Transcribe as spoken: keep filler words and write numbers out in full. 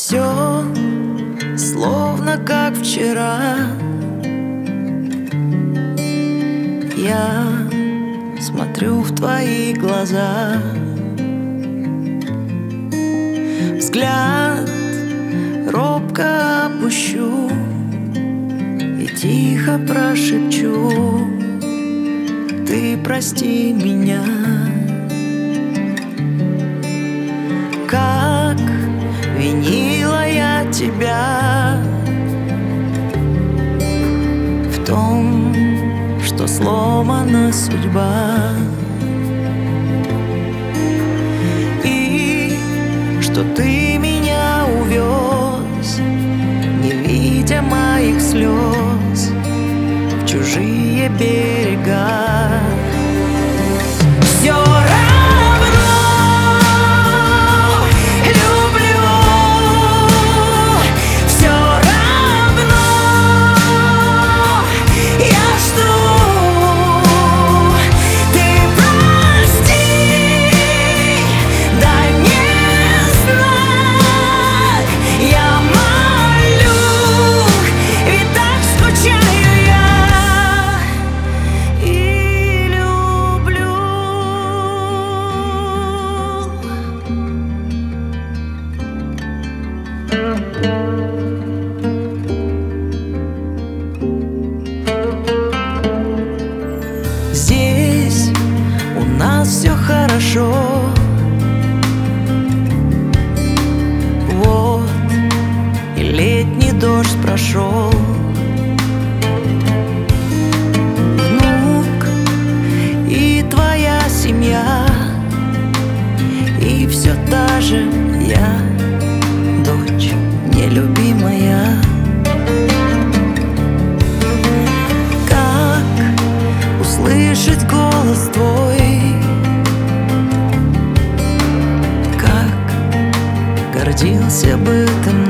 Все словно как вчера. Я смотрю в твои глаза, взгляд робко опущу и тихо прошепчу: ты прости меня. Как винила я тебя в том, что сломана судьба, и что ты меня увез, не видя моих слез, в чужие берега. Все равно люблю, все равно я жду. Ты прости, дай мне знак, я молю, ведь так скучаю я и люблю. Здесь у нас все хорошо. Вот и летний дождь прошел. Внук и твоя семья, и все та же я, дочь нелюбимая. Как услышать голос твой, как гордился бы ты мной.